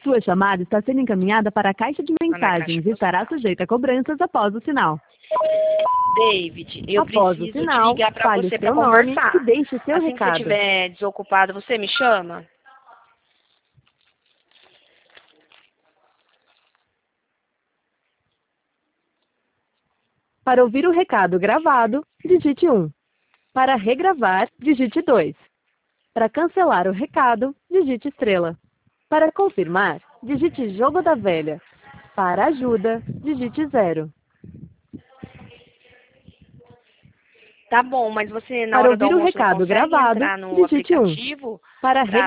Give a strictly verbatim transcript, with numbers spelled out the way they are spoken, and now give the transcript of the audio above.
Sua chamada está sendo encaminhada para a caixa de na mensagens caixa e estará sujeita a cobranças após o sinal. David, eu Após o preciso sinal, te ligar para fale você o para seu nome conversar. e deixe seu Assim que você recado. estiver desocupado, você me chama? Para ouvir o recado gravado, digite um. Para regravar, digite dois. Para cancelar o recado, digite estrela. Para confirmar, digite jogo da velha. Para ajuda, digite zero. Tá bom, mas você na Para hora do ouvir o almoço não recado consegue gravado, entrar no digite um. aplicativo Para para